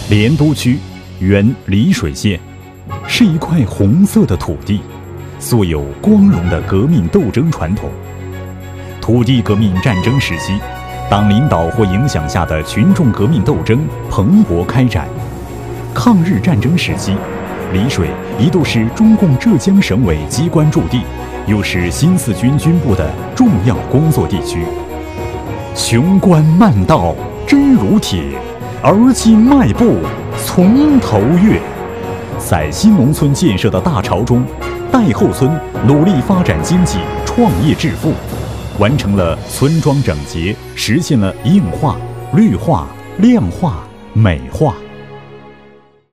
莲都区原丽水县，是一块红色的土地，素有光荣的革命斗争传统。土地革命战争时期，党领导或影响下的群众革命斗争蓬勃开展。抗日战争时期，丽水一度是中共浙江省委机关驻地，又是新四军军部的重要工作地区。雄关漫道真如铁，而今迈步从头越。在新农村建设的大潮中，代后村努力发展经济，创业致富，完成了村庄整洁，实现了硬化、绿化、亮化、美化。